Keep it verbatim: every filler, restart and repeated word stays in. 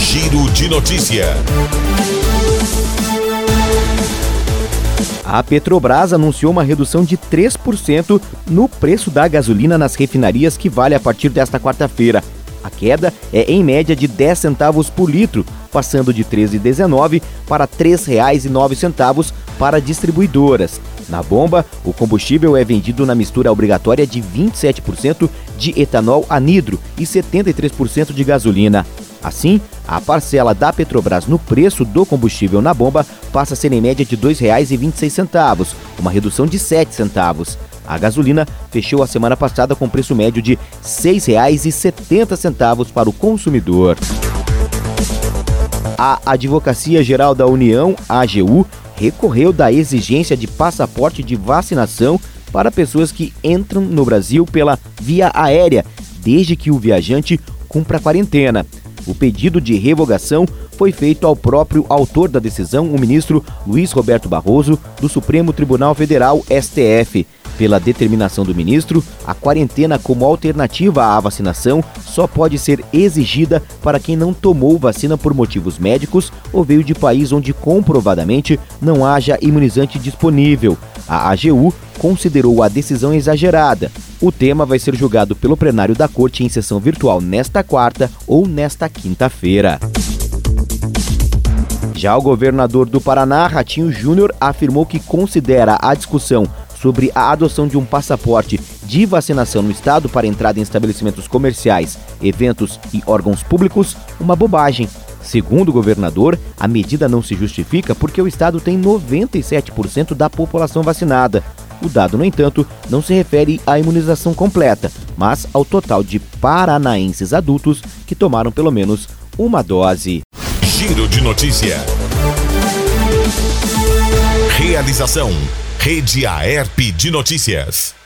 Giro de Notícia. A Petrobras anunciou uma redução de três por cento no preço da gasolina nas refinarias, que vale a partir desta quarta-feira. A queda é em média de dez centavos por litro, passando de três reais e dezenove centavos para três reais e nove centavos para distribuidoras. Na bomba, o combustível é vendido na mistura obrigatória de vinte e sete por cento de etanol anidro e setenta e três por cento de gasolina. Assim, a parcela da Petrobras no preço do combustível na bomba passa a ser em média de dois reais e vinte e seis centavos, uma redução de sete centavos. A gasolina fechou a semana passada com preço médio de seis reais e setenta centavos para o consumidor. A Advocacia Geral da União, A G U, recorreu da exigência de passaporte de vacinação para pessoas que entram no Brasil pela via aérea, desde que o viajante cumpra a quarentena. O pedido de revogação foi feito ao próprio autor da decisão, o ministro Luiz Roberto Barroso, do Supremo Tribunal Federal, S T F. Pela determinação do ministro, a quarentena como alternativa à vacinação só pode ser exigida para quem não tomou vacina por motivos médicos ou veio de país onde comprovadamente não haja imunizante disponível. A A G U considerou a decisão exagerada. O tema vai ser julgado pelo plenário da Corte em sessão virtual nesta quarta ou nesta quinta-feira. Já o governador do Paraná, Ratinho Júnior, afirmou que considera a discussão sobre a adoção de um passaporte de vacinação no estado para entrada em estabelecimentos comerciais, eventos e órgãos públicos uma bobagem. Segundo o governador, a medida não se justifica porque o estado tem noventa e sete por cento da população vacinada. O dado, no entanto, não se refere à imunização completa, mas ao total de paranaenses adultos que tomaram pelo menos uma dose. Giro de Notícia. Realização: Rede Aerp de Notícias.